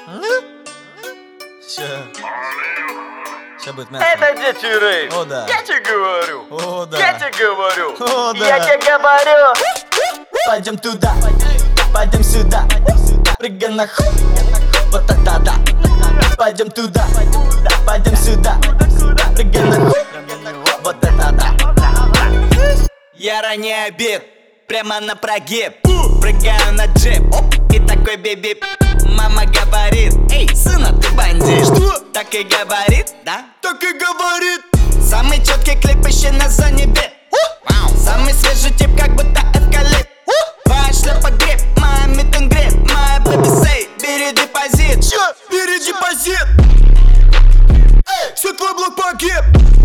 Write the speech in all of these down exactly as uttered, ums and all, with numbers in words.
Ща. Ща будет мясо. Это дети рейв. О, да. Я тебе говорю. О, да. Я тебе говорю. О, да. Я тебе говорю. Пойдем туда, пойдем сюда, прыгай на хуй, вот это да. Пойдем туда, пойдем сюда, прыгай на хуй, вот это да. Я ранее обед, прямо на прогиб, прыгаю на джип, и такой биби. Мама говорит: эй, сына, ты бандит. Что? Так и говорит, да? Так и говорит. Самый четкий клип еще на зоне бит. Самый свежий тип, как будто эвкалипт. Твоя шляпа гриб, моя митинг гриб, моя бэби сей, бери депозит. Чё? Бери депозит. Все, твой блок погиб.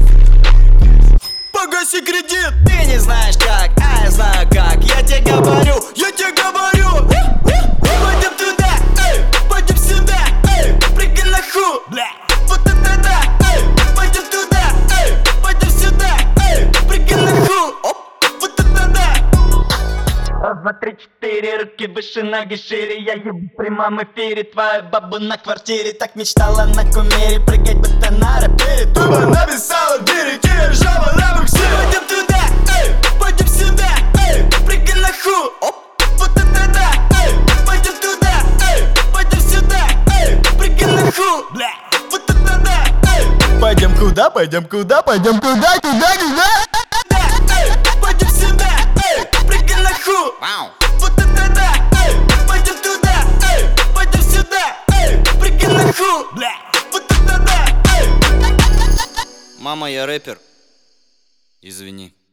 Погаси кредит. Ты не знаешь как, а я знаю как. Я тебе говорю, Я тебе говорю. пойдем туда, эй, Пойдем сюда, эй, прыгай на хуй, бля. вот это да. Пойдем туда, пойдем сюда, прыгай на хуй, вот это да. Раз, два, три, четыре, руки выше, ноги шире. Я ебу в прямом эфире твою бабу на квартире. Так мечтала на кумире, прыгать будто на рапере. Ты бы написала дырки, ржава на буксире. Пойдем туда, Пойдем сюда, прыгай на хуй, вот это да. Пойдем туда, пойдем сюда, прыгай на хуй, бля. вот это да. Пойдем куда, пойдем куда, пойдем куда, куда, куда. Пойдем сюда, прыгай на хуй, Вау. вот это да. Пойдем туда, пойдем сюда, прыгай на хуй, Бля. вот это да. Мама, я рэпер. Извини.